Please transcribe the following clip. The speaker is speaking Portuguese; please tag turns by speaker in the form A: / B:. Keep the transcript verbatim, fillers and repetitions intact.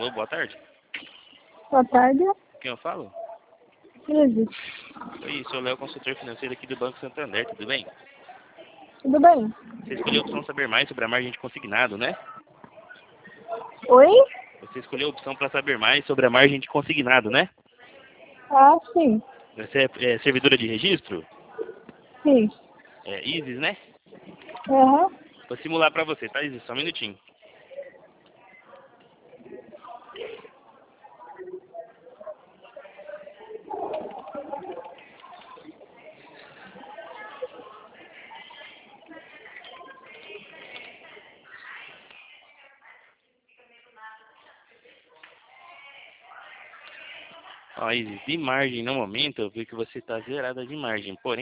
A: Alô, boa tarde.
B: Boa tarde.
A: Quem eu falo?
B: Isis.
A: Oi, sou o Léo, consultor financeiro aqui do Banco Santander, tudo bem?
B: Tudo bem?
A: Você escolheu a opção saber mais sobre a margem de consignado, né?
B: Oi?
A: Você escolheu a opção para saber mais sobre a margem de consignado, né?
B: Ah, sim.
A: Você é, é servidora de registro?
B: Sim.
A: É Isis, né?
B: Aham.
A: Vou simular para você, tá, Isis? Só um minutinho. Ó, Isis, de margem no momento, eu vi que você está zerada de margem, porém